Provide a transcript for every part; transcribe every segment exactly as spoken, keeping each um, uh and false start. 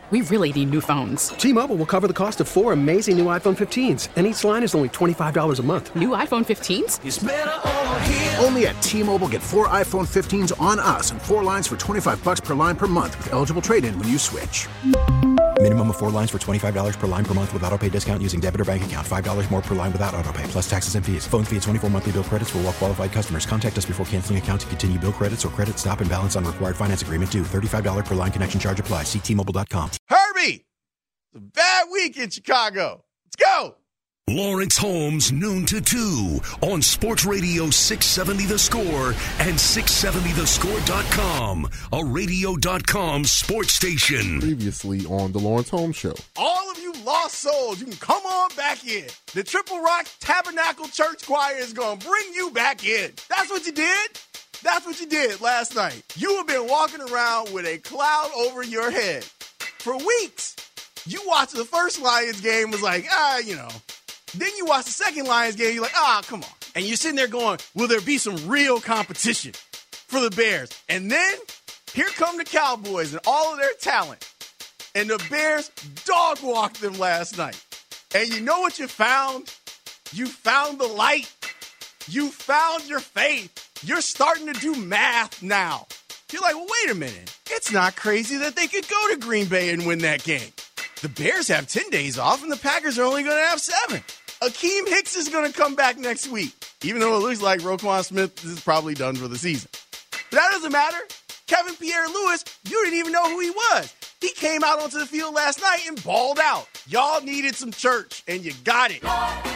We really need new phones. T-Mobile will cover the cost of four amazing new iPhone fifteens, and each line is only twenty-five dollars a month. New iPhone fifteens? It's better over here. Only at T-Mobile, get four iPhone fifteens on us and four lines for twenty-five dollars per line per month with eligible trade-in when you switch. Minimum of four lines for twenty-five dollars per line per month with autopay discount using debit or bank account. five dollars more per line without autopay, plus taxes and fees. Phone fee at twenty-four monthly bill credits for well-qualified customers. Contact us before canceling account to continue bill credits or credit stop and balance on required finance agreement due. thirty-five dollars per line connection charge applies. See T Mobile dot com. Herbie! It's a bad week in Chicago. Let's go! Lawrence Holmes, noon to two on Sports Radio six seventy The Score and six seventy the score dot com, a radio dot com sports station. Previously on the Lawrence Holmes Show. All of you lost souls, you can come on back in. The Triple Rock Tabernacle Church Choir is going to bring you back in. That's what you did. That's what you did last night. You have been walking around with a cloud over your head for weeks. You watched the first Lions game, was like, ah, you know. Then you watch the second Lions game, you're like, ah, come on. And you're sitting there going, will there be some real competition for the Bears? And then here come the Cowboys and all of their talent. And the Bears dog-walked them last night. And you know what you found? You found the light. You found your faith. You're starting to do math now. You're like, well, wait a minute. It's not crazy that they could go to Green Bay and win that game. The Bears have ten days off, and the Packers are only going to have seven. Akeem Hicks is going to come back next week, even though it looks like Roquan Smith is probably done for the season. But that doesn't matter. Kevin Pierre-Louis, you didn't even know who he was. He came out onto the field last night and balled out. Y'all needed some church, and you got it.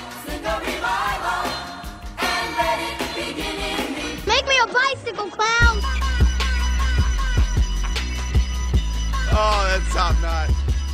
Make me a bicycle, clown. Oh, that's top notch.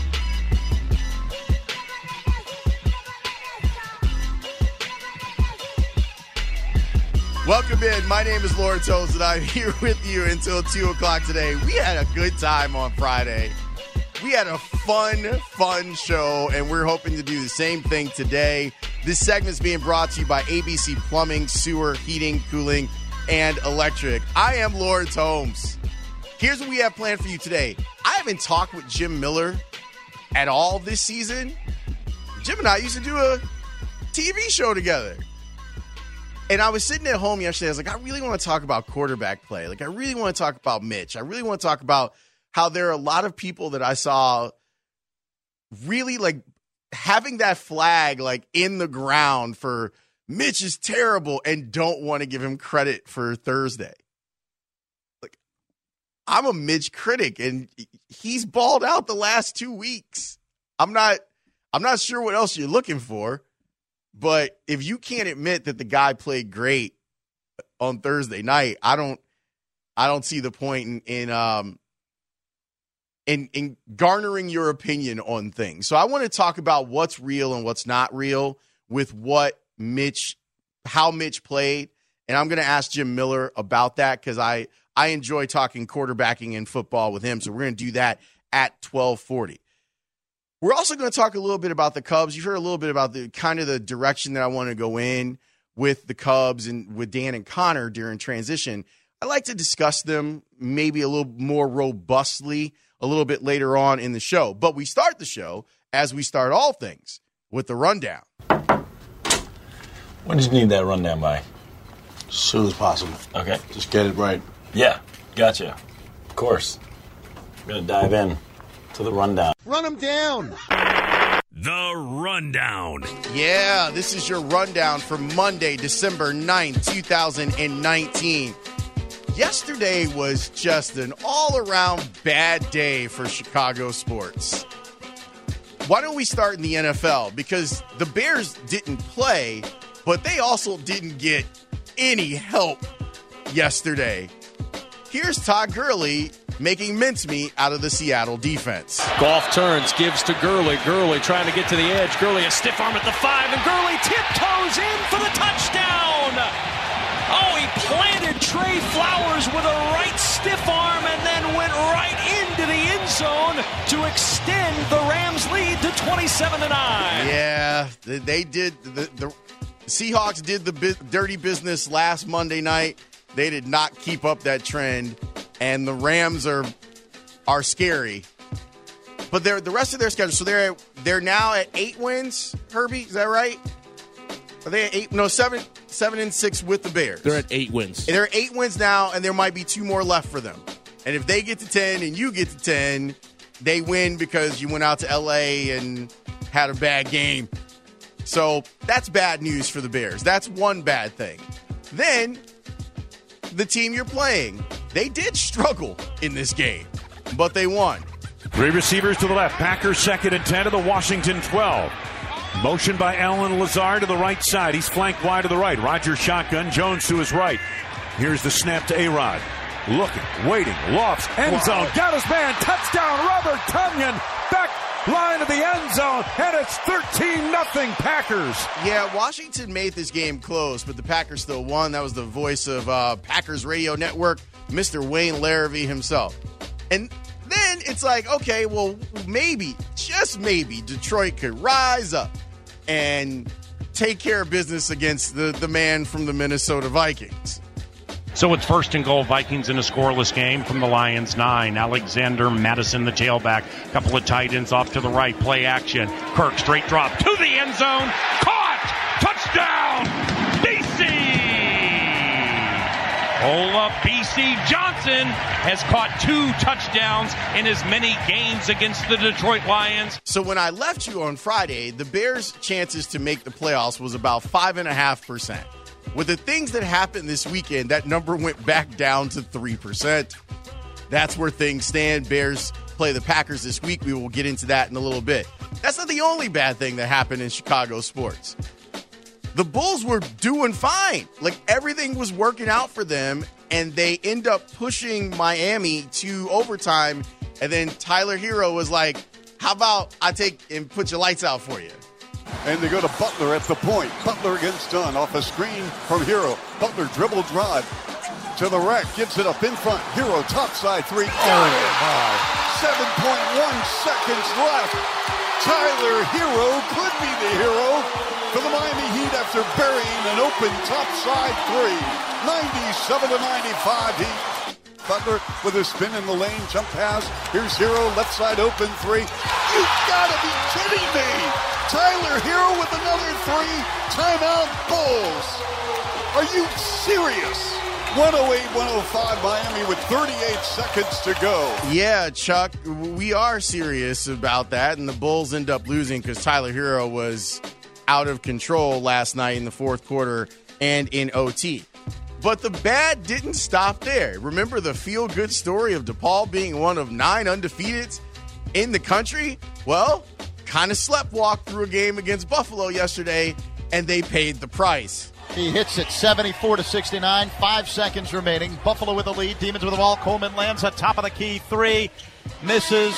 Welcome in. My name is Lawrence Holmes, and I'm here with you until two o'clock today. We had a good time on Friday. We had a fun, fun show, and we're hoping to do the same thing today. This segment is being brought to you by A B C Plumbing, Sewer, Heating, Cooling, and Electric. I am Lawrence Holmes. Here's what we have planned for you today. I haven't talked with Jim Miller at all this season. Jim and I used to do a T V show together. And I was sitting at home yesterday. I was like, I really want to talk about quarterback play. Like, I really want to talk about Mitch. I really want to talk about how there are a lot of people that I saw really, like, having that flag, like, in the ground for Mitch is terrible and don't want to give him credit for Thursday. Like, I'm a Mitch critic, and he's balled out the last two weeks. I'm not, I'm not sure what else you're looking for. But if you can't admit that the guy played great on Thursday night, I don't, I don't see the point in in um in, in garnering your opinion on things. So I want to talk about what's real and what's not real with what Mitch, how Mitch played, and I'm going to ask Jim Miller about that because I I enjoy talking quarterbacking and football with him. So we're going to do that at twelve forty. We're also going to talk a little bit about the Cubs. You've heard a little bit about the kind of the direction that I want to go in with the Cubs and with Dan and Connor during transition. I like to discuss them maybe a little more robustly a little bit later on in the show. But we start the show, as we start all things, with the rundown. When did you need that rundown by? As soon as possible. Okay. Just get it right. Yeah, gotcha. Of course. I'm going to dive in to the rundown. Run them down. The Rundown. Yeah, this is your rundown for Monday, December ninth, twenty nineteen. Yesterday was just an all-around bad day for Chicago sports. Why don't we start in the N F L? Because the Bears didn't play, but they also didn't get any help yesterday. Here's Todd Gurley making mincemeat out of the Seattle defense. Goff turns, gives to Gurley. Gurley trying to get to the edge. Gurley a stiff arm at the five, and Gurley tiptoes in for the touchdown. Oh, he planted Trey Flowers with a right stiff arm and then went right into the end zone to extend the Rams' lead to twenty-seven to nine. Yeah, they did. The, the Seahawks did the bi- dirty business last Monday night. They did not keep up that trend, and the Rams are are scary. But they're the rest of their schedule. So they're they're now at eight wins. Herbie, is that right? Are they at eight? No, seven, seven and six with the Bears. They're at eight wins. They're at eight wins now, and there might be two more left for them. And if they get to ten and you get to ten, they win because you went out to L A and had a bad game. So that's bad news for the Bears. That's one bad thing. Then the team you're playing, they did struggle in this game, but they won. Three receivers to the left. Packers second and ten to the Washington twelve. Motion by Allen Lazard to the right side. He's flanked wide to the right. Rodgers shotgun. Jones to his right. Here's the snap to A-Rod. Looking, waiting, lofts, end wow. zone. Got his man. Touchdown, Robert Tonyan. Back line of the end zone. And it's thirteen nothing Packers. Yeah, Washington made this game close, but the Packers still won. That was the voice of uh, Packers Radio Network, Mister Wayne Larrivee himself. And then it's like, okay, well, maybe, just maybe, Detroit could rise up and take care of business against the, the man from the Minnesota Vikings. So it's first and goal, Vikings in a scoreless game from the Lions nine. Alexander Madison, the tailback. Couple of tight ends off to the right. Play action. Kirk straight drop to the end zone. Caught! Touchdown! B C! Hold up, B C. Johnson has caught two touchdowns in as many games against the Detroit Lions. So when I left you on Friday, the Bears' chances to make the playoffs was about five point five percent. With the things that happened this weekend, that number went back down to three percent. That's where things stand. Bears play the Packers this week. We will get into that in a little bit. That's not the only bad thing that happened in Chicago sports. The Bulls were doing fine. Like, everything was working out for them, and they end up pushing Miami to overtime, and then Tyler Hero was like, how about I take and put your lights out for you? And they go to Butler at the point. Butler against Dunn off a screen from Hero. Butler dribble drive to the rack, gives it up in front. Hero topside three. Got oh, it. Wow. seven point one seconds left. Tyler Hero could be the hero for the Miami Heat after burying an open topside three. ninety-seven to ninety-five Heat. Butler with a spin in the lane, jump pass. Here's Hero, left side open three. You gotta be kidding me! Tyler Hero with another three. Timeout Bulls. Are you serious? one oh eight one oh five Miami with thirty-eight seconds to go. Yeah, Chuck, we are serious about that, and the Bulls end up losing because Tyler Hero was out of control last night in the fourth quarter and in O T. But the bad didn't stop there. Remember the feel-good story of DePaul being one of nine undefeateds in the country? Well, kind of sleptwalked through a game against Buffalo yesterday, and they paid the price. He hits it seventy-four to sixty-nine. Five seconds remaining. Buffalo with the lead. Demons with the ball. Coleman lands on top of the key. Three. Misses.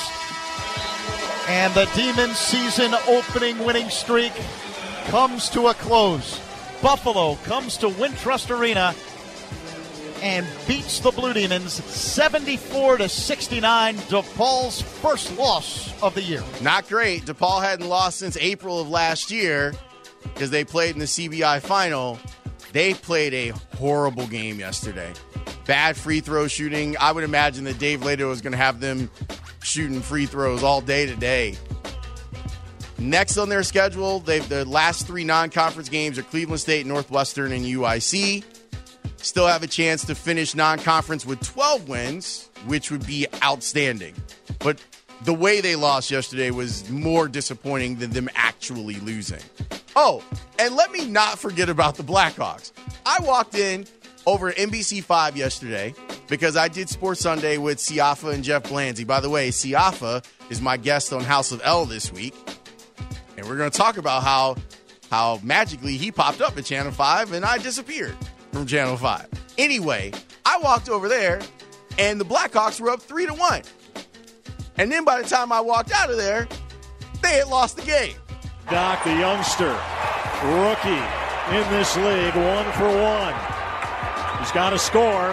And the Demons' season-opening winning streak comes to a close. Buffalo comes to Wintrust Arena and beats the Blue Demons seventy-four to sixty-nine. DePaul's first loss of the year. Not great. DePaul hadn't lost since April of last year because they played in the C B I final. They played a horrible game yesterday. Bad free throw shooting. I would imagine that Dave Lato is going to have them shooting free throws all day today. Next on their schedule, they've the last three non-conference games are Cleveland State, Northwestern, and U I C. Still have a chance to finish non-conference with twelve wins, which would be outstanding. But the way they lost yesterday was more disappointing than them actually losing. Oh, and let me not forget about the Blackhawks. I walked in over at N B C five yesterday because I did Sports Sunday with Siafa and Jeff Blanzy. By the way, Siafa is my guest on House of L this week. And we're going to talk about how how magically he popped up at Channel five and I disappeared from Channel five. Anyway, I walked over there and the Blackhawks were up three to one. And then by the time I walked out of there, they had lost the game. Doc, the youngster, rookie in this league, one for one. He's got to score.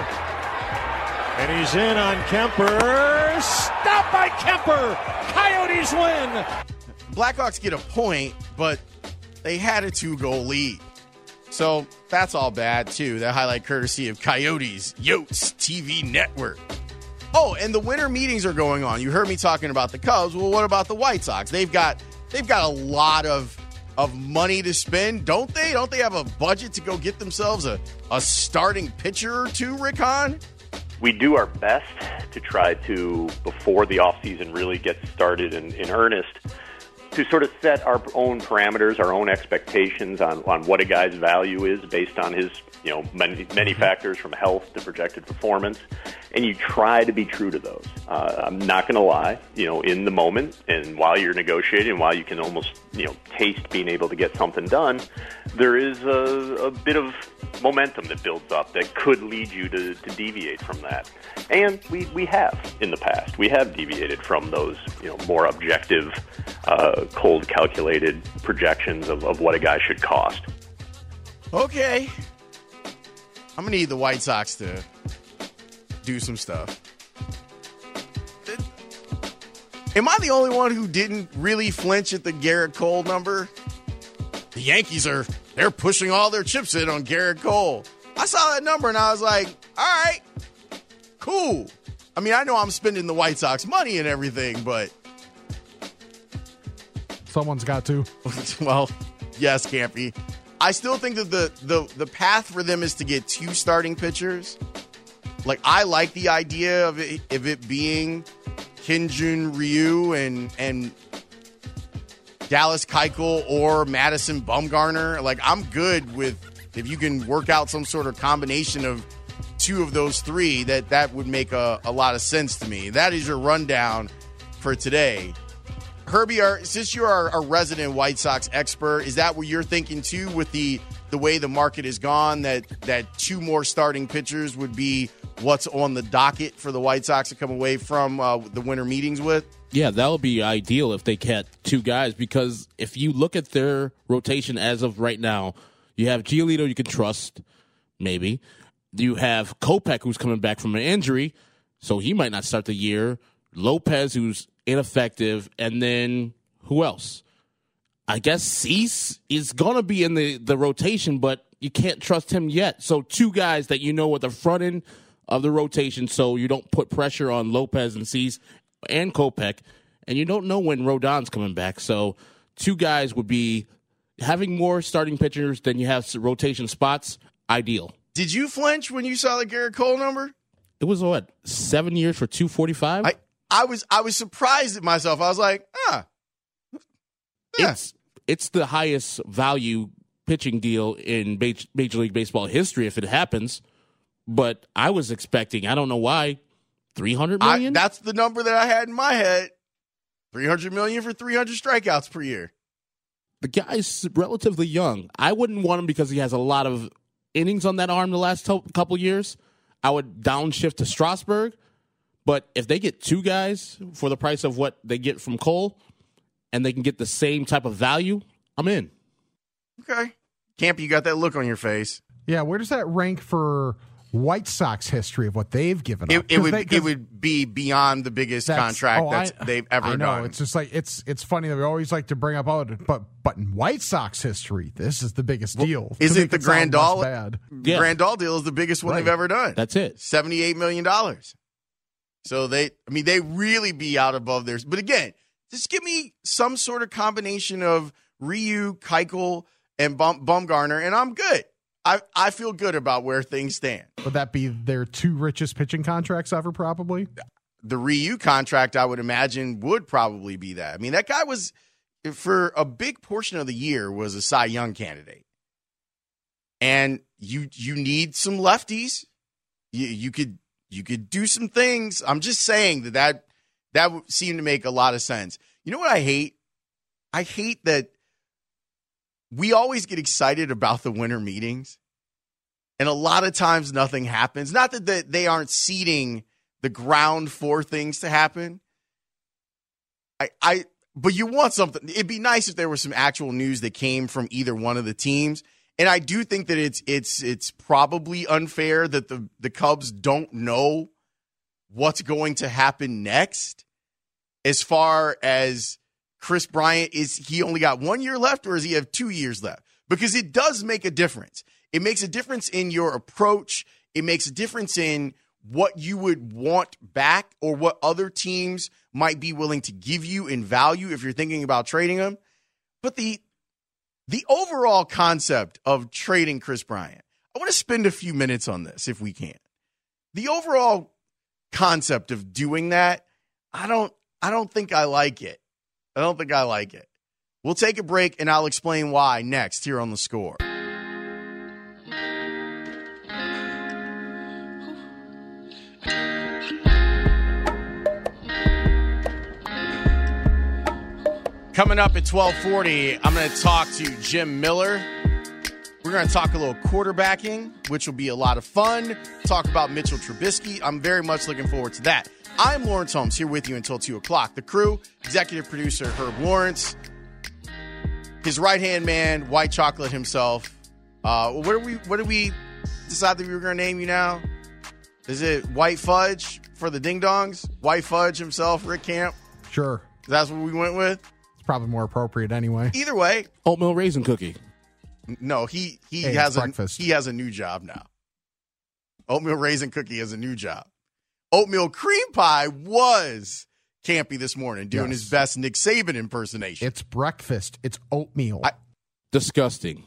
And he's in on Kemper. Stopped by Kemper. Coyotes win. Blackhawks get a point, but they had a two-goal lead. So that's all bad, too. That highlight courtesy of Coyotes, Yotes T V Network. Oh, and the winter meetings are going on. You heard me talking about the Cubs. Well, what about the White Sox? They've got they've got a lot of of money to spend, don't they? Don't they have a budget to go get themselves a, a starting pitcher or two, Rick Hahn? We do our best to try to, before the offseason really gets started in, in earnest, to sort of set our own parameters, our own expectations on, on what a guy's value is based on his, you know, many, many factors from health to projected performance. And you try to be true to those. Uh, I'm not going to lie, you know, in the moment and while you're negotiating, while you can almost, you know, taste being able to get something done, there is a, a bit of momentum that builds up that could lead you to, to deviate from that. And we, we have in the past. We have deviated from those, you know, more objective, uh, cold calculated projections of, of what a guy should cost. Okay. I'm going to need the White Sox to do some stuff. Am I the only one who didn't really flinch at the Garrett Cole number? The Yankees are, they're pushing all their chips in on Garrett Cole. I saw that number and I was like, all right, cool. I mean, I know I'm spending the White Sox money and everything, but someone's got to. Well, yes, Campy. I still think that the, the, the path for them is to get two starting pitchers. Like, I like the idea of it, of it being Hyun-Jin Ryu and and Dallas Keuchel or Madison Bumgarner. Like, I'm good with if you can work out some sort of combination of two of those three, that that would make a, a lot of sense to me. That is your rundown for today. Herbie, are, since you are a resident White Sox expert, is that what you're thinking too with the the way the market has gone, that that two more starting pitchers would be what's on the docket for the White Sox to come away from uh, the winter meetings with? Yeah, that would be ideal if they get two guys, because if you look at their rotation as of right now, you have Giolito you can trust, maybe. You have Kopech, who's coming back from an injury, so he might not start the year. Lopez, who's ineffective, and then who else? I guess Cease is going to be in the, the rotation, but you can't trust him yet. So two guys that you know at the front end of the rotation, so you don't put pressure on Lopez and Cease and Kopech, and you don't know when Rodon's coming back. So two guys would be having more starting pitchers than you have rotation spots, ideal. Did you flinch when you saw the Garrett Cole number? It was, what, seven years for two forty-five? I, I was I was surprised at myself. I was like, ah. Yeah. It's, it's the highest value pitching deal in Major League Baseball history if it happens. But I was expecting, I don't know why, three hundred million dollars? I, that's the number that I had in my head. three hundred million dollars for three hundred strikeouts per year. The guy's relatively young. I wouldn't want him because he has a lot of innings on that arm the last to- couple years. I would downshift to Strasburg. But if they get two guys for the price of what they get from Cole and they can get the same type of value, I'm in. Okay. Campy, you got that look on your face. Yeah, where does that rank for White Sox history of what they've given up? It, it would they, it would be beyond the biggest that's, contract oh, that they've ever I know. done. It's just like it's it's funny that we always like to bring up oh, but but in White Sox history, this is the biggest well, deal. Is it the it Grandal? Bad. Yeah. Grandal deal is the biggest one right. they've ever done. That's it. seventy-eight million dollars. So they, I mean, they really be out above theirs. But again, just give me some sort of combination of Ryu, Keuchel, and Bum, Bumgarner, and I'm good. I, I feel good about where things stand. Would that be their two richest pitching contracts ever, probably? The Ryu contract, I would imagine, would probably be that. I mean, that guy was, for a big portion of the year, was a Cy Young candidate. And you you need some lefties. You, you could you could do some things. I'm just saying that that, that would seem to make a lot of sense. You know what I hate? I hate that we always get excited about the winter meetings, and a lot of times nothing happens. Not that the, they aren't seeding the ground for things to happen. I, I, but you want something. It'd be nice if there was some actual news that came from either one of the teams. And I do think that it's it's it's probably unfair that the, the Cubs don't know what's going to happen next as far as Chris Bryant. Is he only got one year left, or does he have two years left? Because it does make a difference. It makes a difference in your approach. It makes a difference in what you would want back or what other teams might be willing to give you in value if you're thinking about trading him. But the the overall concept of trading Kris Bryant, I want to spend a few minutes on this if we can. The overall concept of doing that, I don't I don't think I like it. I don't think I like it. We'll take a break and I'll explain why next here on The Score. Coming up at twelve forty, I'm going to talk to Jim Miller. We're going to talk a little quarterbacking, which will be a lot of fun. Talk about Mitchell Trubisky. I'm very much looking forward to that. I'm Lawrence Holmes here with you until two o'clock. The crew, executive producer Herb Lawrence, his right-hand man, White Chocolate himself. Uh, what do we what did we decide that we were going to name you now? Is it White Fudge for the Ding Dongs? White Fudge himself, Rick Camp? Sure. That's what we went with? Probably more appropriate anyway. Either way, oatmeal raisin cookie. No, he he hey, has a breakfast. he has a new job now. Oatmeal raisin cookie has a new job. Oatmeal cream pie was Campy this morning doing Yes. his best Nick Saban impersonation. It's breakfast. It's oatmeal. I, Disgusting.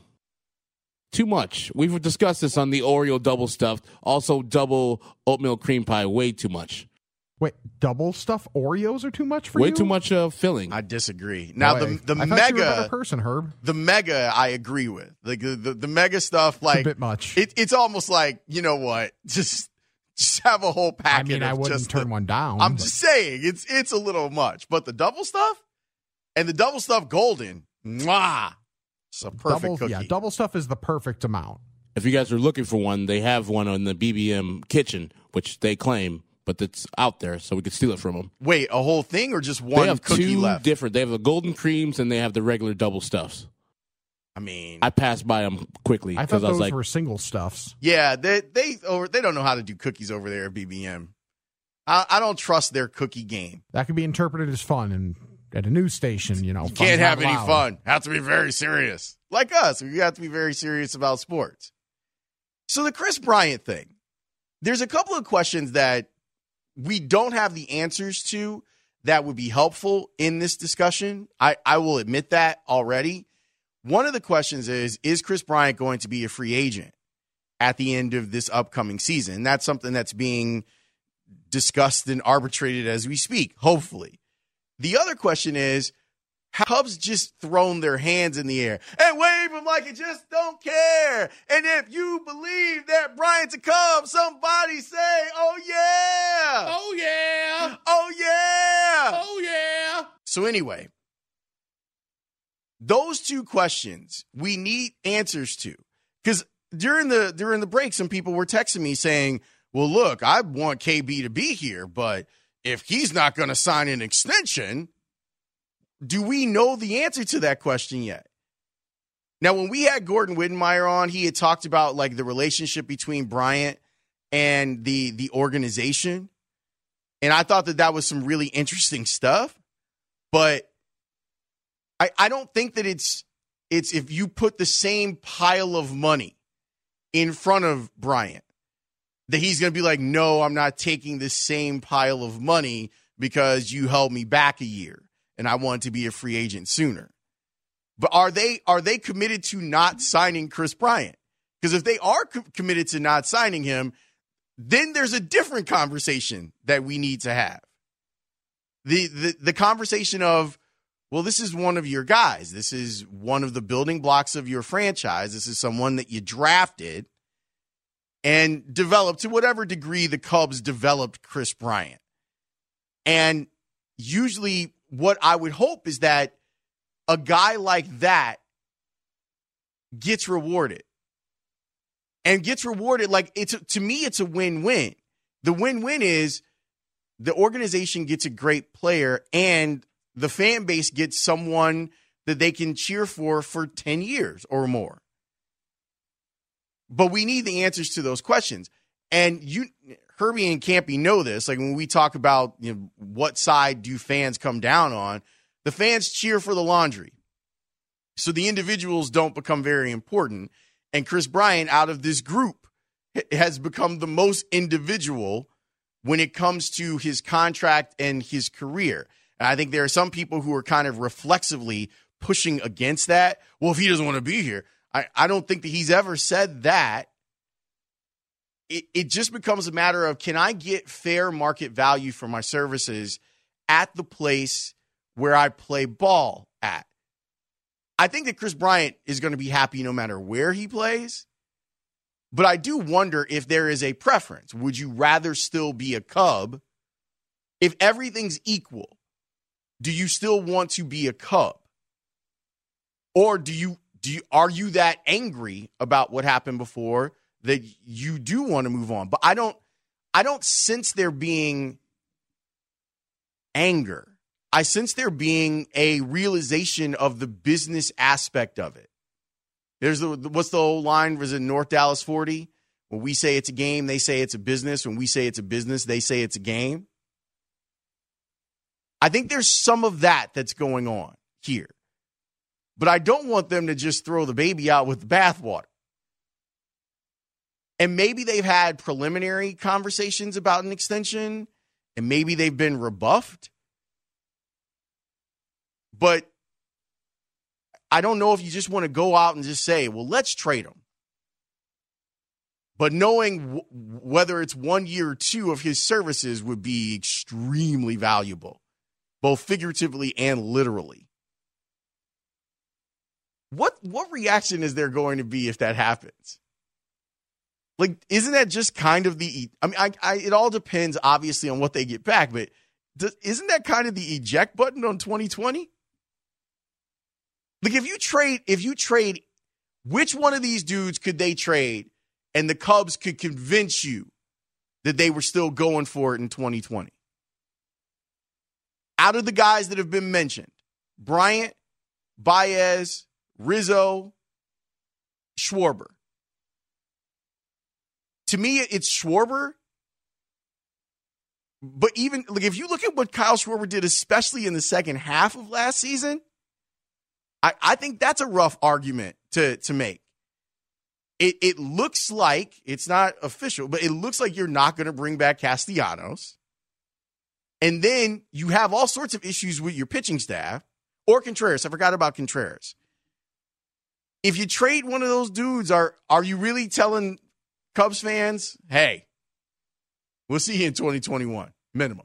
Too much. We've discussed this on the Oreo double stuffed. Also, double oatmeal cream pie. Way too much. Wait, double stuff Oreos are too much for Way you? too much uh, filling. I disagree. Now Boy, the the I thought mega you were a better person, Herb. The mega I agree with. Like the, the the mega stuff, like it's a bit much. It, it's almost like, you know what? Just just have a whole packet. I mean, of I wouldn't just turn the, one down. I'm but. just saying it's it's a little much. But the double stuff and the double stuff golden, mwah, it's a perfect double, cookie. Yeah, double stuff is the perfect amount. If you guys are looking for one, they have one on the B B M kitchen, which they claim, but it's out there, so we could steal it from them. Wait, a whole thing or just They one have cookie two left? different. They have the golden creams and they have the regular double stuffs. I mean, I passed by them quickly I thought because I those was like, were single stuffs. yeah, they they or they don't know how to do cookies over there at B B M. I, I don't trust their cookie game. That could be interpreted as fun, and at a news station, you know, You can't have any fun. Have to be very serious. Like us, we have to be very serious about sports. So the Kris Bryant thing, there's a couple of questions that we don't have the answers to that would be helpful in this discussion. I, I will admit that already. One of the questions is, is Kris Bryant going to be a free agent at the end of this upcoming season? And that's something that's being discussed and arbitrated as we speak, hopefully. The other question is, have Cubs just thrown their hands in the air and wave them like it just don't care? And if you believe that Bryant's a Cub, somebody say, oh, yeah. oh, yeah. Oh, yeah. Oh, yeah. So anyway, those two questions we need answers to. Because during the during the break, some people were texting me saying, well, look, I want K B to be here, but if he's not going to sign an extension, do we know the answer to that question yet? Now, when we had Gordon Wittenmeyer on, he had talked about like the relationship between Bryant and the the organization. And I thought that that was some really interesting stuff. But I, I don't think that it's it's if you put the same pile of money in front of Bryant, that he's going to be like, no, I'm not taking the same pile of money because you held me back a year and I want to be a free agent sooner. But are they are they committed to not signing Kris Bryant? Because if they are co- committed to not signing him, then there's a different conversation that we need to have. The, the the conversation of, well, this is one of your guys. This is one of the building blocks of your franchise. This is someone that you drafted and developed to whatever degree the Cubs developed Kris Bryant. And usually what I would hope is that a guy like that gets rewarded. And gets rewarded like it's to me, it's a win-win. The win-win is the organization gets a great player and the fan base gets someone that they can cheer for for ten years or more. But we need the answers to those questions. And you, Herbie and Campy know this. Like when we talk about, you know, what side do fans come down on, the fans cheer for the laundry. So the individuals don't become very important. And Kris Bryant, out of this group, has become the most individual when it comes to his contract and his career. And I think there are some people who are kind of reflexively pushing against that. Well, if he doesn't want to be here, I, I don't think that he's ever said that. It, it just becomes a matter of, can I get fair market value for my services at the place where I play ball at? I think that Kris Bryant is going to be happy no matter where he plays. But I do wonder if there is a preference. Would you rather still be a Cub? If everything's equal, do you still want to be a Cub? Or do you do you, are you that angry about what happened before that you do want to move on? But I don't I don't sense there being anger. I sense there being a realization of the business aspect of it. There's the, what's the old line? Was it North Dallas forty? When we say it's a game, they say it's a business. When we say it's a business, they say it's a game. I think there's some of that that's going on here. But I don't want them to just throw the baby out with the bathwater. And maybe they've had preliminary conversations about an extension, and maybe they've been rebuffed. But I don't know if you just want to go out and just say, well, let's trade him. But knowing w- whether it's one year or two of his services would be extremely valuable, both figuratively and literally. What what reaction is there going to be if that happens? Like, isn't that just kind of the, I mean, I, I, it all depends, obviously, on what they get back, but does, isn't that kind of the eject button on twenty twenty? Like, if you trade, if you trade, which one of these dudes could they trade and the Cubs could convince you that they were still going for it in twenty twenty? Out of the guys that have been mentioned, Bryant, Baez, Rizzo, Schwarber. To me, it's Schwarber. But even, like, if you look at what Kyle Schwarber did, especially in the second half of last season, I, I think that's a rough argument to, to make. It, it looks like, it's not official, but it looks like you're not going to bring back Castellanos. And then you have all sorts of issues with your pitching staff. Or Contreras. I forgot about Contreras. If you trade one of those dudes, are are you really telling Cubs fans, hey, we'll see you in twenty twenty-one, minimum?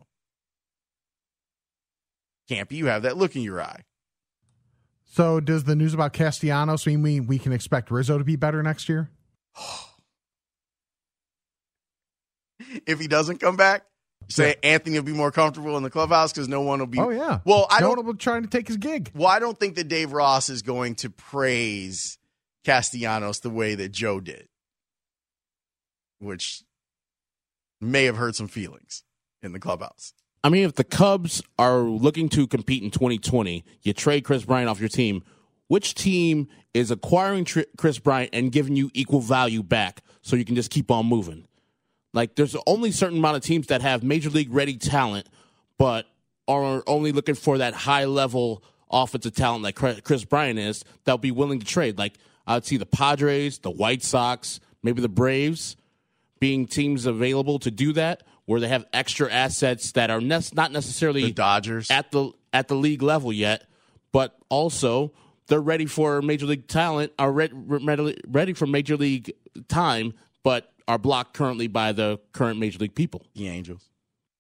Campy, you have that look in your eye. So does the news about Castellanos mean we, we can expect Rizzo to be better next year? If he doesn't come back, say yeah. Anthony will be more comfortable in the clubhouse because no one will be. Oh, yeah. Well, I no don't. one will be trying to take his gig. Well, I don't think that Dave Ross is going to praise Castellanos the way that Joe did, which may have hurt some feelings in the clubhouse. I mean, if the Cubs are looking to compete in twenty twenty, you trade Kris Bryant off your team. Which team is acquiring Tr- Kris Bryant and giving you equal value back so you can just keep on moving? Like, there's only a certain amount of teams that have major league ready talent, but are only looking for that high level offensive talent like Kris Bryant is, that'll be willing to trade. Like, I'd see the Padres, the White Sox, maybe the Braves being teams available to do that, where they have extra assets that are ne- not necessarily the Dodgers at the at the league level yet, but also they're ready for major league talent, are re- ready, ready for major league time, but are blocked currently by the current major league people. The Angels.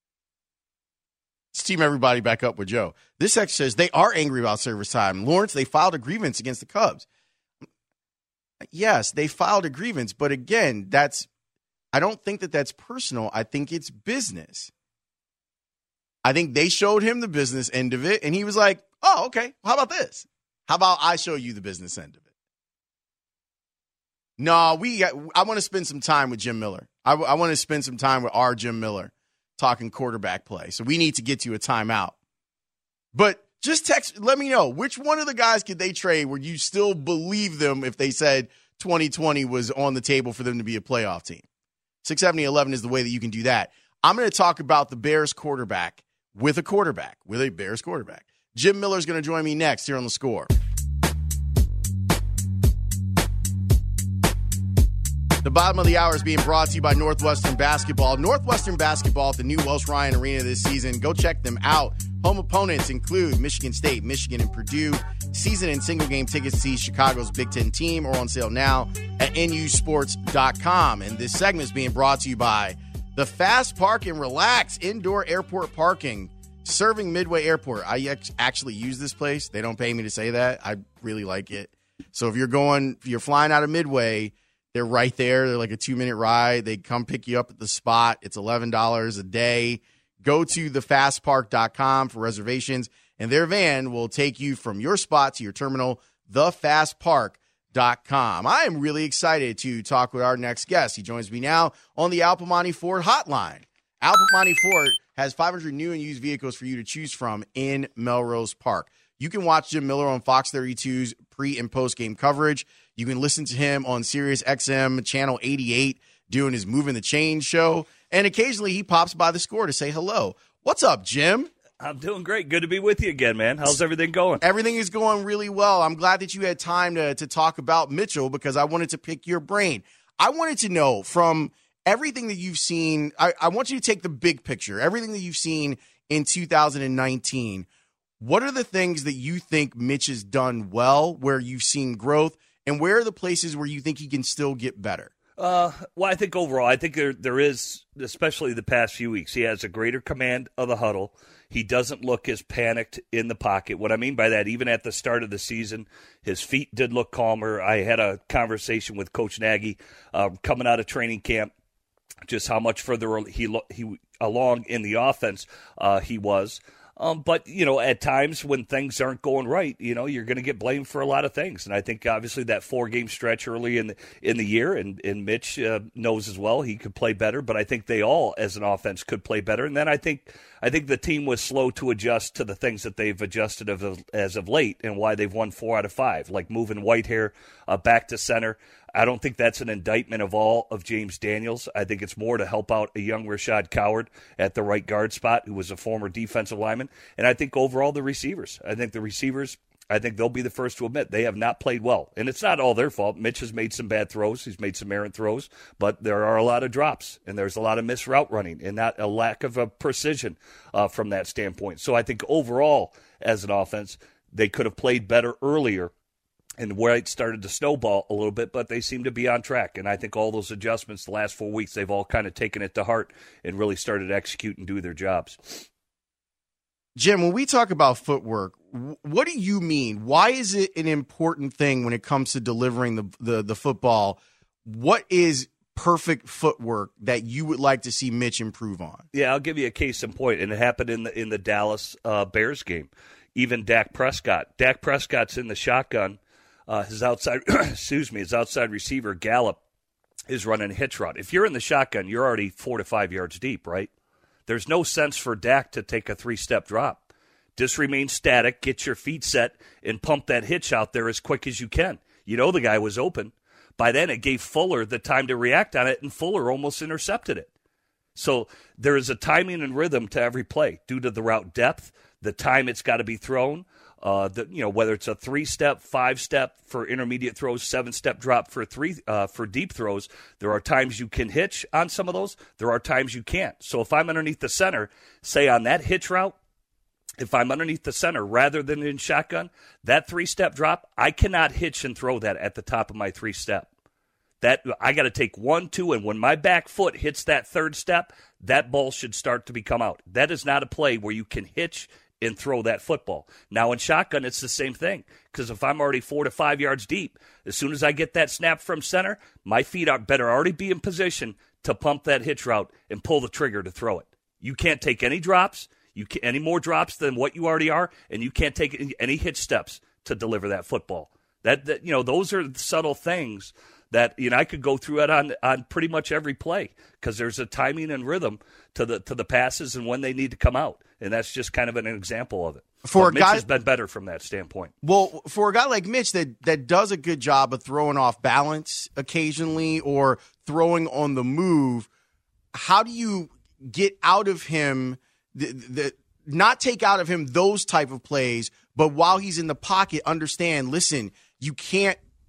Let's team everybody back up with Joe. This section says they are angry about service time. Lawrence, they filed a grievance against the Cubs. Yes, they filed a grievance, but again, that's I don't think that that's personal. I think it's business. I think they showed him the business end of it, and he was like, oh, okay, how about this? How about I show you the business end of it? No, we. Got, I want to spend some time with Jim Miller. I, I want to spend some time with our Jim Miller talking quarterback play. So we need to get to a timeout. But just text, let me know, which one of the guys could they trade where you still believe them if they said twenty twenty was on the table for them to be a playoff team? six seventy eleven is the way that you can do that. I'm going to talk about the Bears quarterback with a quarterback, with a Bears quarterback. Jim Miller's going to join me next here on The Score. The bottom of the hour is being brought to you by Northwestern Basketball. Northwestern Basketball at the new Welsh Ryan Arena this season. Go check them out. Home opponents include Michigan State, Michigan, and Purdue. Season and single game tickets to see Chicago's Big Ten team are on sale now at N U sports dot com. And this segment is being brought to you by the Fast Park and Relax Indoor Airport Parking, serving Midway Airport. I actually use this place. They don't pay me to say that. I really like it. So if you're going, if you're flying out of Midway, they're right there. They're like a two-minute ride. They come pick you up at the spot. It's eleven dollars a day. Go to the fast park dot com for reservations, and their van will take you from your spot to your terminal, the fast park dot com. I am really excited to talk with our next guest. He joins me now on the Al Piemonte Ford hotline. Al Piemonte Ford has five hundred new and used vehicles for you to choose from in Melrose Park. You can watch Jim Miller on Fox thirty-two's pre- and post-game coverage. You can listen to him on Sirius X M Channel eighty-eight doing his Moving the Chain show. And occasionally he pops by the Score to say hello. What's up, Jim? I'm doing great. Good to be with you again, man. How's everything going? Everything is going really well. I'm glad that you had time to, to talk about Mitchell because I wanted to pick your brain. I wanted to know from everything that you've seen, I, I want you to take the big picture, everything that you've seen in two thousand nineteen. What are the things that you think Mitch has done well, where you've seen growth, and where are the places where you think he can still get better? Uh, well, I think overall, I think there there is, especially the past few weeks, he has a greater command of the huddle. He doesn't look as panicked in the pocket. What I mean by that, even at the start of the season, his feet did look calmer. I had a conversation with Coach Nagy uh, coming out of training camp, just how much further he he along in the offense uh, he was. Um, but, you know, at times when things aren't going right, you know, you're going to get blamed for a lot of things. And I think obviously that four-game stretch early in the, in the year, and, and Mitch uh, knows as well he could play better, but I think they all as an offense could play better. And then I think I think the team was slow to adjust to the things that they've adjusted of, as of late and why they've won four out of five, like moving Whitehair uh, back to center. I don't think that's an indictment of all of James Daniels. I think it's more to help out a young Rashad Coward at the right guard spot, who was a former defensive lineman. And I think overall the receivers, I think the receivers, I think they'll be the first to admit they have not played well. And it's not all their fault. Mitch has made some bad throws. He's made some errant throws. But there are a lot of drops, and there's a lot of missed route running, and not a lack of a precision uh, from that standpoint. So I think overall, as an offense, they could have played better earlier, and where it started to snowball a little bit, but they seem to be on track. And I think all those adjustments the last four weeks, they've all kind of taken it to heart and really started to execute and do their jobs. Jim, when we talk about footwork, what do you mean? Why is it an important thing when it comes to delivering the, the, the football? What is perfect footwork that you would like to see Mitch improve on? Yeah, I'll give you a case in point, and it happened in the in the Dallas uh, Bears game. Even Dak Prescott. Dak Prescott's in the shotgun. Uh, his outside, excuse me, his outside receiver, Gallup, is running a hitch route. If you're in the shotgun, you're already four to five yards deep, right? There's no sense for Dak to take a three-step drop. Just remain static, get your feet set, and pump that hitch out there as quick as you can. You know the guy was open. By then, it gave Fuller the time to react on it, and Fuller almost intercepted it. So there is a timing and rhythm to every play due to the route depth, the time it's got to be thrown. Uh, the, you know, whether it's a three-step, five-step for intermediate throws, seven-step drop for three uh, for deep throws, there are times you can hitch on some of those. There are times you can't. So if I'm underneath the center, say on that hitch route, if I'm underneath the center rather than in shotgun, that three-step drop, I cannot hitch and throw that at the top of my three-step. That I got to take one, two, and when my back foot hits that third step, that ball should start to become out. That is not a play where you can hitch and throw that football. Now in shotgun, it's the same thing, because if I'm already four to five yards deep, as soon as I get that snap from center, my feet are better already be in position to pump that hitch route and pull the trigger to throw it. You can't take any drops, you can, any more drops than what you already are, and you can't take any, any hitch steps to deliver that football. That, that you know, those are subtle things that, you know, I could go through it on on pretty much every play, because there's a timing and rhythm to the to the passes and when they need to come out. And that's just kind of an example of it. For but a Mitch guy, has been better from that standpoint. Well, for a guy like Mitch that, that does a good job of throwing off balance occasionally or throwing on the move, how do you get out of him, the, the not take out of him those type of plays, but while he's in the pocket, understand, listen, you can't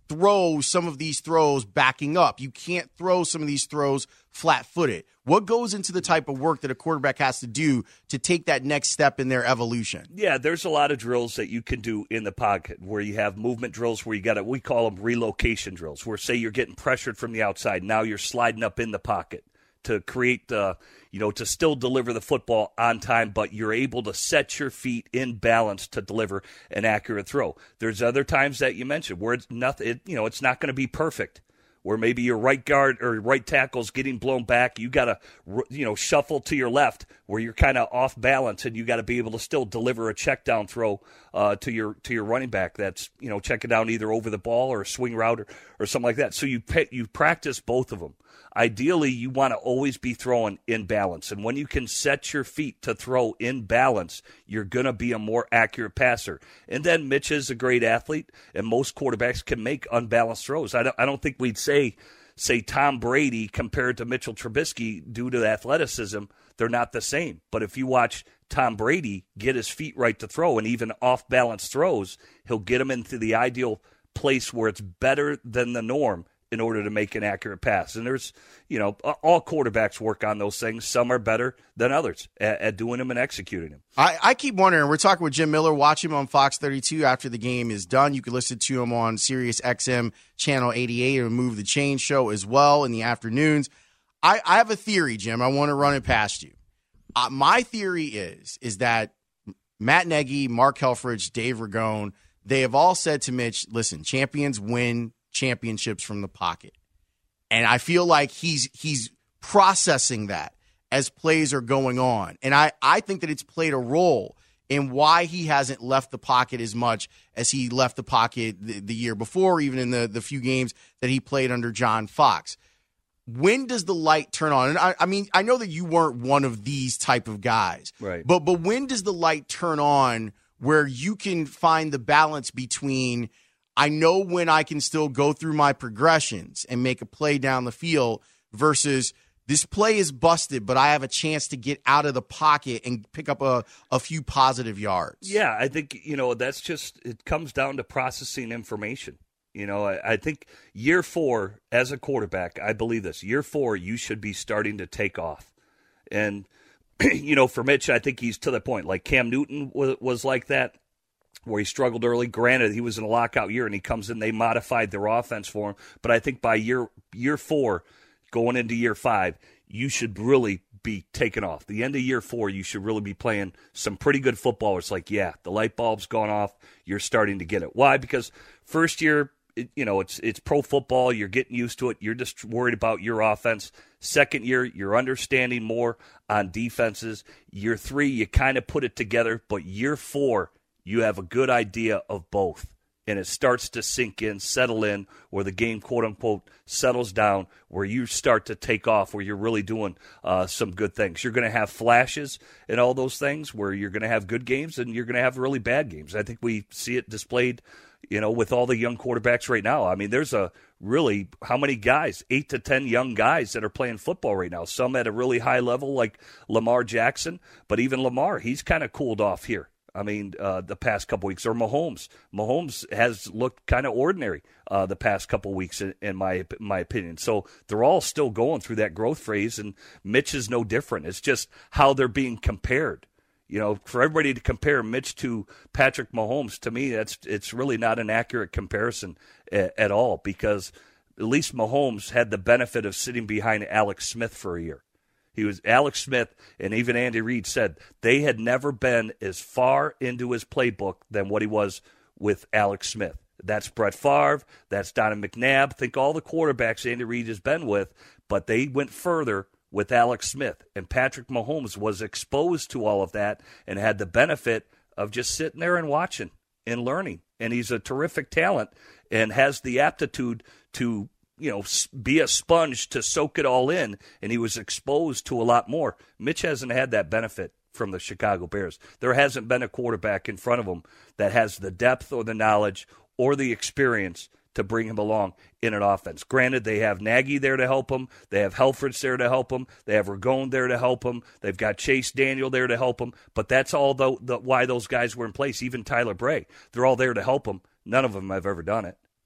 throw some of these throws backing up. You can't throw some of these throws flat-footed. What goes into the type of work that a quarterback has to do to take that next step in their evolution? Yeah, there's a lot of drills that you can do in the pocket where you have movement drills where you got to, we call them relocation drills, where say you're getting pressured from the outside. Now you're sliding up in the pocket to create the, you know, to still deliver the football on time, but you're able to set your feet in balance to deliver an accurate throw. There's other times that you mentioned where it's nothing, it, you know, it's not going to be perfect. Where maybe your right guard or right tackle's getting blown back, you got to, you know, shuffle to your left where you're kind of off balance, and you got to be able to still deliver a check down throw uh, to your to your running back. That's, you know, check it down either over the ball or a swing route or, or something like that. So you pay, you practice both of them. Ideally, you want to always be throwing in balance, and when you can set your feet to throw in balance, you're going to be a more accurate passer. And then Mitch is a great athlete, and most quarterbacks can make unbalanced throws. I don't, I don't think we'd say say Tom Brady compared to Mitchell Trubisky due to athleticism. They're not the same. But if you watch Tom Brady get his feet right to throw, and even off-balance throws, he'll get them into the ideal place where it's better than the norm in order to make an accurate pass. And there's, you know, all quarterbacks work on those things. Some are better than others at, at doing them and executing them. I, I keep wondering, we're talking with Jim Miller. Watch him on Fox thirty-two after the game is done. You can listen to him on Sirius X M Channel eighty-eight and Move the Chain show as well in the afternoons. I, I have a theory, Jim. I want to run it past you. Uh, my theory is, is that Matt Nagy, Mark Helfrich, Dave Ragone, they have all said to Mitch, listen, champions win championships from the pocket. And I feel like he's he's processing that as plays are going on. And I, I think that it's played a role in why he hasn't left the pocket as much as he left the pocket the, the year before, even in the, the few games that he played under John Fox. When does the light turn on? And I, I mean, I know that you weren't one of these type of guys. Right. But but when does the light turn on where you can find the balance between, I know when I can still go through my progressions and make a play down the field versus this play is busted, but I have a chance to get out of the pocket and pick up a, a few positive yards? Yeah, I think, you know, that's just, it comes down to processing information. You know, I, I think year four as a quarterback, I believe this, year four, you should be starting to take off. And, you know, for Mitch, I think he's to the point. Like Cam Newton was, was like that, where he struggled early. Granted, he was in a lockout year, and he comes in, they modified their offense for him. But I think by year year four, going into year five, you should really be taking off. The end of year four, you should really be playing some pretty good football. It's like, yeah, the light bulb's gone off. You're starting to get it. Why? Because first year, it, you know, it's it's pro football. You're getting used to it. You're just worried about your offense. Second year, you're understanding more on defenses. Year three, you kind of put it together. But year four, you have a good idea of both. And it starts to sink in, settle in, where the game, quote-unquote, settles down, where you start to take off, where you're really doing uh, some good things. You're going to have flashes and all those things where you're going to have good games and you're going to have really bad games. I think we see it displayed, you know, with all the young quarterbacks right now. I mean, there's a really, how many guys, eight to ten young guys that are playing football right now, some at a really high level like Lamar Jackson, but even Lamar, he's kind of cooled off here. I mean, uh, the past couple weeks, or Mahomes. Mahomes has looked kind of ordinary uh, the past couple weeks, in, in my my opinion. So they're all still going through that growth phase, and Mitch is no different. It's just how they're being compared. You know, for everybody to compare Mitch to Patrick Mahomes, to me, that's it's really not an accurate comparison a, at all, because at least Mahomes had the benefit of sitting behind Alex Smith for a year. He was Alex Smith, and even Andy Reid said they had never been as far into his playbook than what he was with Alex Smith. That's Brett Favre. That's Donovan McNabb. Think all the quarterbacks Andy Reid has been with, but they went further with Alex Smith. And Patrick Mahomes was exposed to all of that and had the benefit of just sitting there and watching and learning. And he's a terrific talent and has the aptitude to, you know, be a sponge to soak it all in, and he was exposed to a lot more. Mitch hasn't had that benefit from the Chicago Bears. There hasn't been a quarterback in front of him that has the depth or the knowledge or the experience to bring him along in an offense. Granted, they have Nagy there to help him. They have Helfrich there to help him. They have Ragone there to help him. They've got Chase Daniel there to help him. But that's all the, the, why those guys were in place, even Tyler Bray. They're all there to help him. None of them have ever done it.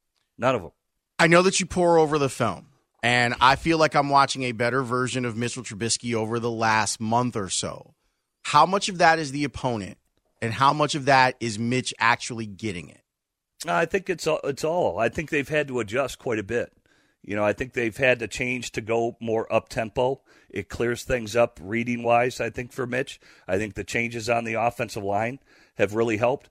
None of them. I know that you pour over the film, and I feel like I'm watching a better version of Mitchell Trubisky over the last month or so. How much of that is the opponent, and how much of that is Mitch actually getting it? I think it's all, it's all. I think they've had to adjust quite a bit. You know, I think they've had to change to go more up-tempo. It clears things up reading-wise, I think, for Mitch. I think the changes on the offensive line have really helped.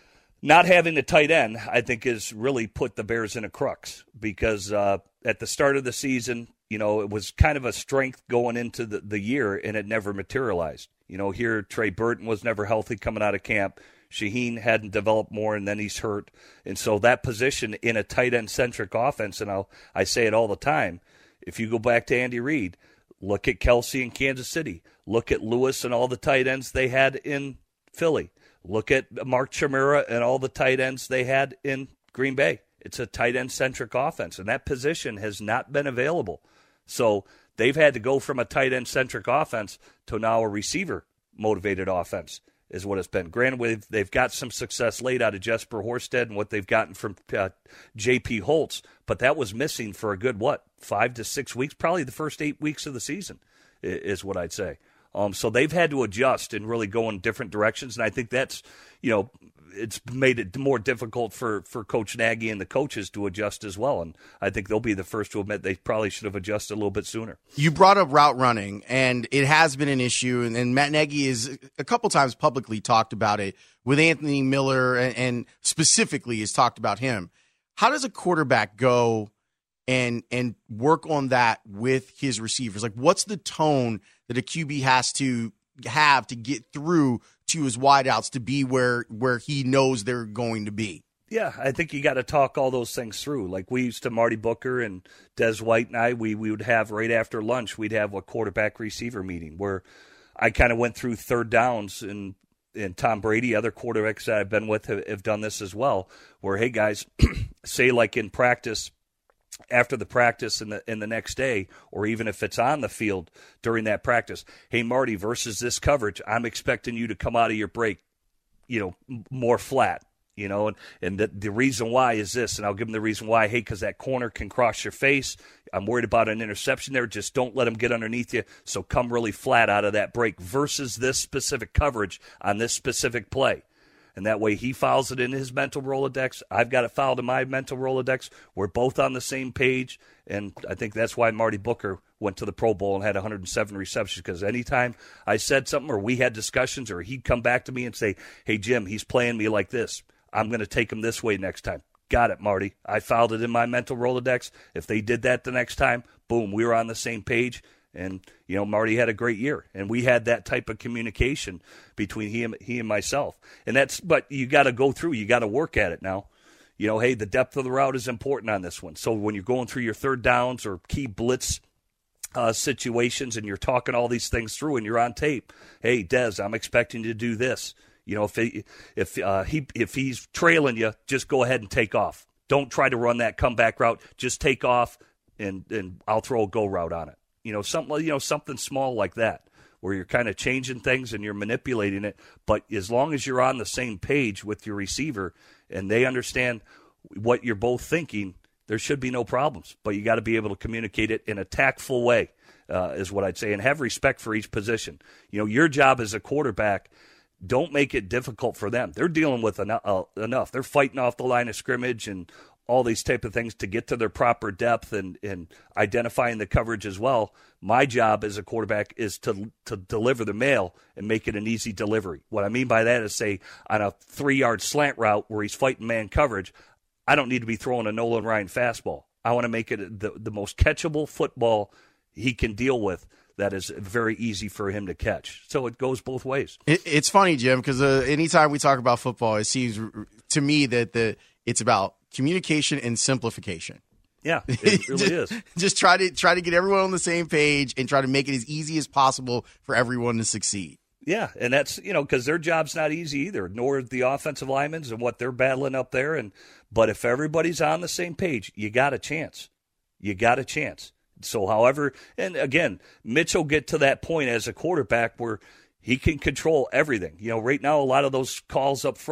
Not having a tight end, I think, has really put the Bears in a crux because uh, at the start of the season, you know, it was kind of a strength going into the, the year, and it never materialized. You know, here Trey Burton was never healthy coming out of camp. Shaheen hadn't developed more, and then he's hurt. And so that position in a tight end-centric offense, and I'll, I say it all the time, if you go back to Andy Reid, look at Kelsey in Kansas City. Look at Lewis and all the tight ends they had in Philly. Look at Mark Chimera and all the tight ends they had in Green Bay. It's a tight end-centric offense, and that position has not been available. So they've had to go from a tight end-centric offense to now a receiver-motivated offense is what it's been. Granted, they've got some success late out of Jesper Horsted and what they've gotten from uh, J P Holtz, but that was missing for a good, what, five to six weeks? Probably the first eight weeks of the season is what I'd say. Um, so they've had to adjust and really go in different directions, and I think that's, you know, it's made it more difficult for, for Coach Nagy and the coaches to adjust as well, and I think they'll be the first to admit they probably should have adjusted a little bit sooner. You brought up route running, and it has been an issue, and, and Matt Nagy is a couple times publicly talked about it with Anthony Miller, and, and specifically has talked about him. How does a quarterback go and and work on that with his receivers? Like, what's the tone that a Q B has to have to get through to his wideouts to be where where he knows they're going to be? Yeah, I think you got to talk all those things through. Like we used to, Marty Booker and Des White and I, we, we would have right after lunch, we'd have a quarterback receiver meeting where I kind of went through third downs, and and Tom Brady, other quarterbacks that I've been with have, have done this as well, where, hey, guys, say like in practice, after the practice and the in the next day, or even if it's on the field during that practice, hey, Marty, versus this coverage, I'm expecting you to come out of your break, you know, more flat, you know, and, and the, the reason why is this, and I'll give them the reason why. Hey, because that corner can cross your face. I'm worried about an interception there. Just don't let him get underneath you, so come really flat out of that break versus this specific coverage on this specific play. And that way he files it in his mental Rolodex. I've got it filed in my mental Rolodex. We're both on the same page. And I think that's why Marty Booker went to the Pro Bowl and had one hundred seven receptions, because anytime I said something or we had discussions or he'd come back to me and say, hey, Jim, he's playing me like this. I'm going to take him this way next time. Got it, Marty. I filed it in my mental Rolodex. If they did that the next time, boom, we were on the same page. And, you know, Marty had a great year, and we had that type of communication between he and, he and myself. And that's, but you got to go through, you got to work at it now. You know, hey, the depth of the route is important on this one. So when you're going through your third downs or key blitz uh, situations and you're talking all these things through and you're on tape, hey, Des, I'm expecting you to do this. You know, if he, if uh, he if he's trailing you, just go ahead and take off. Don't try to run that comeback route. Just take off, and and I'll throw a go route on it. You know, something you know something small like that, where you're kind of changing things and you're manipulating it. But as long as you're on the same page with your receiver and they understand what you're both thinking, there should be no problems. But you got to be able to communicate it in a tactful way, uh, is what I'd say, and have respect for each position. You know, your job as a quarterback, don't make it difficult for them. They're dealing with enough. Uh, enough. They're fighting off the line of scrimmage and all these type of things to get to their proper depth and, and identifying the coverage as well. My job as a quarterback is to to deliver the mail and make it an easy delivery. What I mean by that is, say, on a three-yard slant route where he's fighting man coverage, I don't need to be throwing a Nolan Ryan fastball. I want to make it the, the most catchable football he can deal with that is very easy for him to catch. So it goes both ways. It, it's funny, Jim, because uh, anytime we talk about football, it seems to me that the it's about communication and simplification. Yeah, it really just, is. Just try to try to get everyone on the same page and try to make it as easy as possible for everyone to succeed. Yeah, and that's, you know, because their job's not easy either, nor the offensive linemen's and what they're battling up there. And but if everybody's on the same page, you got a chance. You got a chance. So however, and again, Mitch will get to that point as a quarterback where he can control everything. You know, right now a lot of those calls up front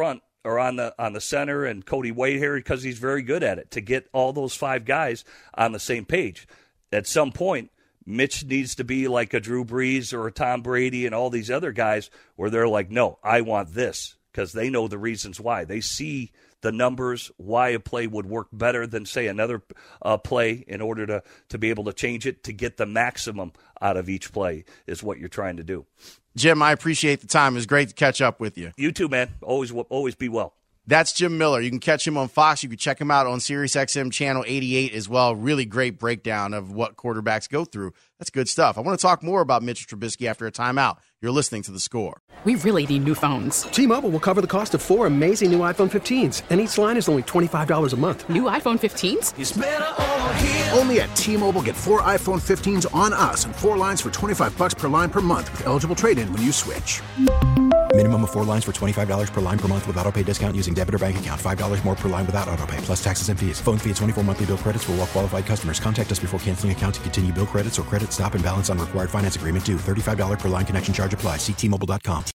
or on the on the center and Cody Whitehair because he's very good at it, to get all those five guys on the same page. At some point, Mitch needs to be like a Drew Brees or a Tom Brady and all these other guys where they're like, no, I want this, because they know the reasons why. They see the numbers, why a play would work better than, say, another uh, play in order to, to be able to change it, to get the maximum out of each play is what you're trying to do. Jim, I appreciate the time. It was great to catch up with you. You too, man. Always, always be well. That's Jim Miller. You can catch him on Fox. You can check him out on SiriusXM Channel eighty-eight as well. Really great breakdown of what quarterbacks go through. That's good stuff. I want to talk more about Mitchell Trubisky after a timeout. You're listening to The Score. We really need new phones. T-Mobile will cover the cost of four amazing new iPhone fifteens, and each line is only twenty-five dollars a month. New iPhone fifteens? It's better over here. Only at T-Mobile, get four iPhone fifteens on us and four lines for twenty-five bucks per line per month with eligible trade-in when you switch. Minimum of four lines for twenty-five dollars per line per month with autopay discount using debit or bank account. five dollars more per line without autopay, plus taxes and fees. Phone fee at twenty-four monthly bill credits for well-qualified customers. Contact us before canceling account to continue bill credits or credit stop and balance on required finance agreement due. thirty-five dollars per line connection charge applies. See T Mobile dot com.